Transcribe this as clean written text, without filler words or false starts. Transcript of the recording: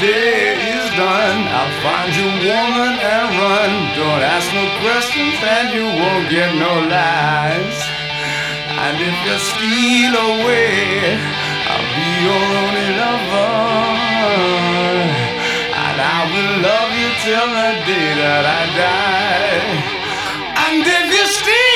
day is done, I'll find you woman and run. Don't ask no questions and you won't get no lies. And if you steal away, I'll be your only lover. And I will love you till the day that I die. And if you steal